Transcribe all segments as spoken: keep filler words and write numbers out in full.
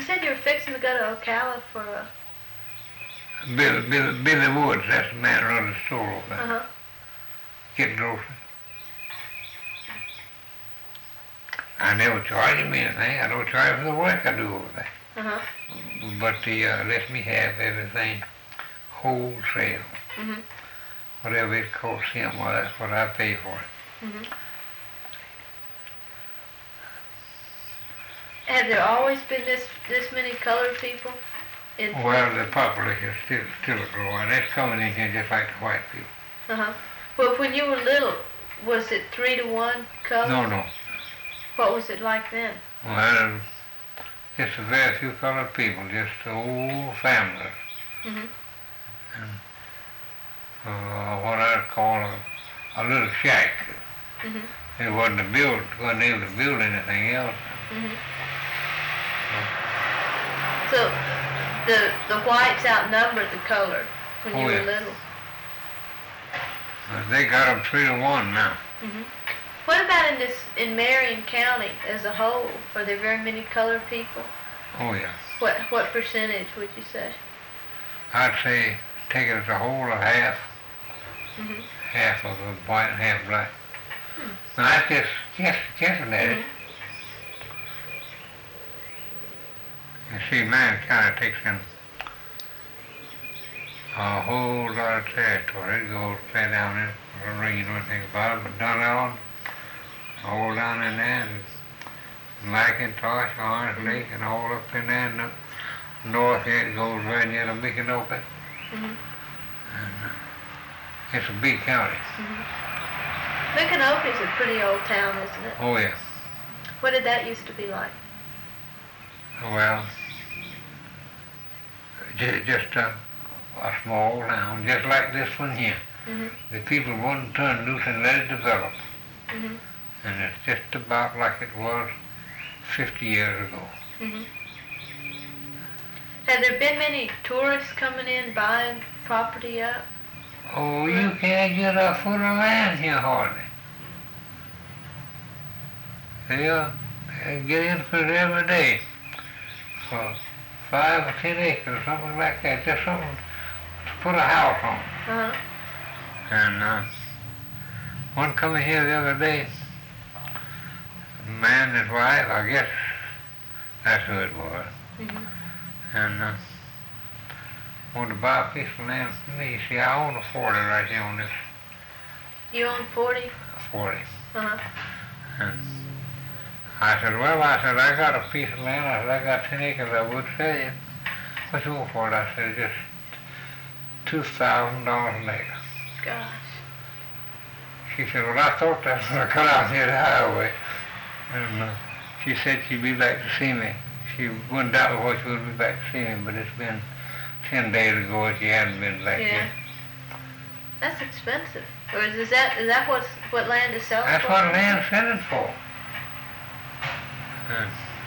You said you were fixing to go to Ocala for a... Bill, Bill, Billy Woods, that's the man who runs the store over there. Uh-huh. Get groceries. I never charge him anything. I don't charge for the work I do over there. Uh-huh. But he uh, lets me have everything wholesale. Mm-hmm. Whatever it costs him, well, that's what I pay for it. Mm-hmm. Have there always been this this many colored people? In Well, the population is still, still growing. That's coming in here just like the white people. Uh-huh. Well, when you were little, was it three to one color? No, no. What was it like then? Well, just a very few colored people, just the whole families. Mm-hmm. And, uh, what I'd call a, a little shack. Mm-hmm. It wasn't a build, wasn't able to build anything else. Mm-hmm. So the the whites outnumbered the colored when you Oh, were yeah. little. But they got them three to one now. Mm-hmm. What about in this in Marion County as a whole? Are there very many colored people? Oh, yeah. What what percentage would you say? I'd say take it as a whole of half. Mm-hmm. Half of them white and half black. Hmm. Now, I just guess, guessing at it. Mm-hmm. You see, man kind of takes in a whole lot of territory. It goes play down in the ring, you know anything about it, but Dunelm, all down in there, and McIntosh, Orange Lake, and all up in there, and the north end goes right near the Micanopy. Mm-hmm. And uh, it's a big county. Mm-hmm. Micanopy's a pretty old town, isn't it? Oh, yeah. What did that used to be like? Well, ju- just a, a small town, just like this one here. Mm-hmm. The people wouldn't turn loose and let it develop. Mm-hmm. And it's just about like it was fifty years ago. Mm-hmm. Have there been many tourists coming in buying property up? Oh, you can't get a foot of land here hardly. They'll, they'll get in for it every day for five or ten acres, something like that, just something to put a house on. Uh-huh. And uh, one coming here the other day, a man and his wife, I guess that's who it was, Mm-hmm. and uh, wanted to buy a piece of land from me. See, I own a forty right here on this You own forty? forty. Uh-huh. And I said, well, I said, I got a piece of land. I said, I got ten acres I would sell you. What you want for it? I said, just two thousand dollars an acre. Gosh. She said, well, I thought that was going to cut out near the highway. And uh, she said she'd be back to see me. She wouldn't doubt what she would be back to see me, but it's been ten days ago and she hadn't been back Yeah. yet. That's expensive. Or is, is that is that what's, what land is selling That's for? what land's selling for. Uh,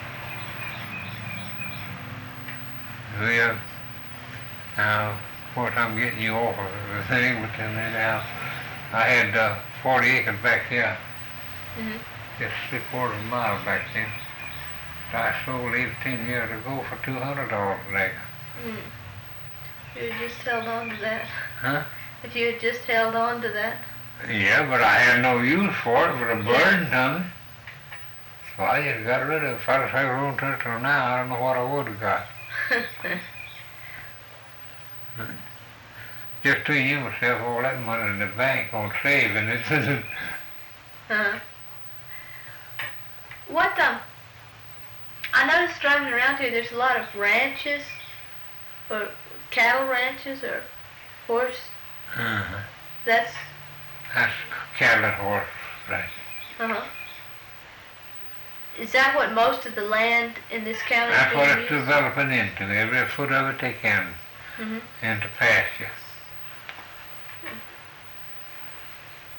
well, now, of course, I'm getting you off of the thing, but then now, I had uh, forty acres back here, Mm-hmm. just three quarters of a mile back then. I sold eighteen years ago for two hundred dollars an acre. Mm. You had just held on to that. Huh? If you had just held on to that. Yeah, but I had no use for it, but a burden to me. So I just got rid of it. If I'd have had a room to till now, I don't know what I would have got. Just between you and myself, all that money in the bank on saving it. uh-huh. What, um, I noticed driving around here, there's a lot of ranches, or cattle ranches, or horse. uh-huh. That's, That's cattle and horse, right. uh-huh. Is that what most of the land in this county is That's what being it's used? developing into. Every foot of it they can Mm-hmm. into pasture.